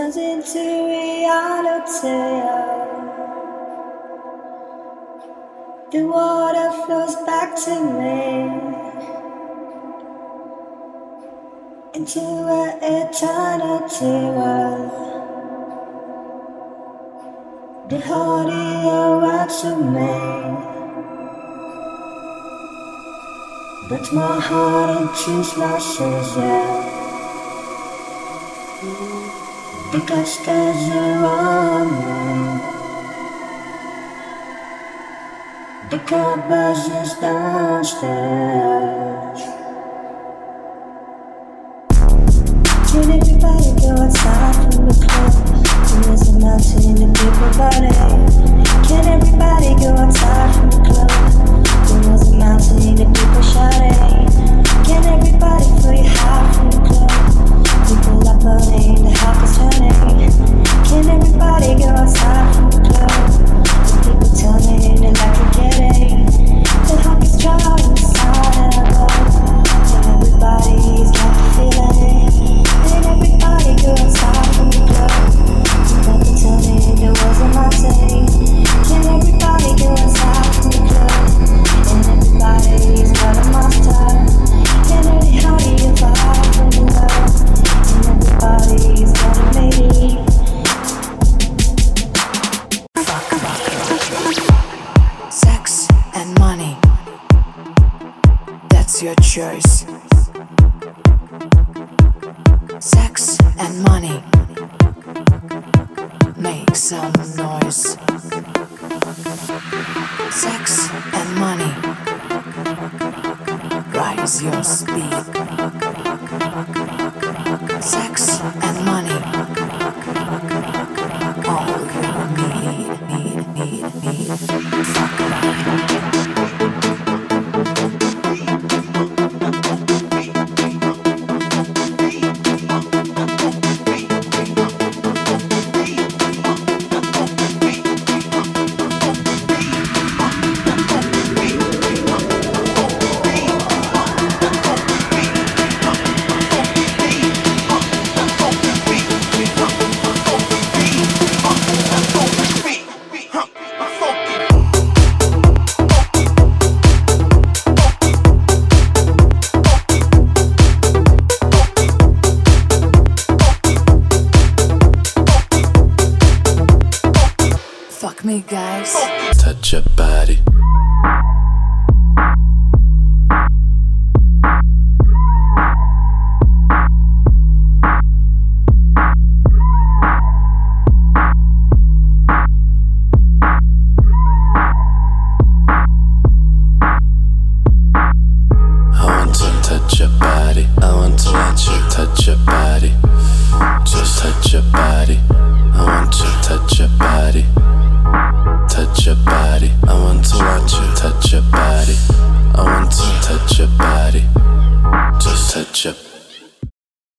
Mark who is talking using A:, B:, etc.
A: turns into reality. The water flows back to me, into an eternity. The harder you are to me, but my heart into slashes, yeah. Because there's a woman. The car buzzes downstairs. Can everybody go outside from the club? There's a mountain in the people body. Can everybody go outside from the club? There's a mountain in the people shouting. Can everybody feel your heart from the club? People are burning, the house is turning. Can everybody go outside from the club? The people turning, electrocuting. The heart is dry inside of us. And everybody's got the feeling. Can everybody go outside from the club? People turning, there was a mountain. Can everybody go outside from the club? And everybody's got a monster. Can everybody go outside from the club? Everybody's got a lady.
B: Sex and money, that's your choice. Sex and money, make some noise. Sex and money, rise your speed. Sex and money, all you need. Fuck me, guys.
C: Touch your body. I want to touch your body. I want to let you touch your body. Just touch your body. I want to touch your body. Touch your body. I want to watch you touch your body. I want to touch your body. Just touch your body.